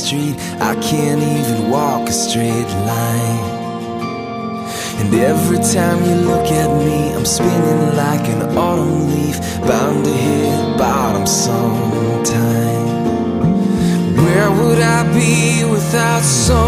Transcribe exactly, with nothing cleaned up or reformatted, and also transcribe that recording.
street, I can't even walk a straight line. And every time you look at me, I'm spinning like an autumn leaf, bound to hit bottom sometime. Where would I be without sun?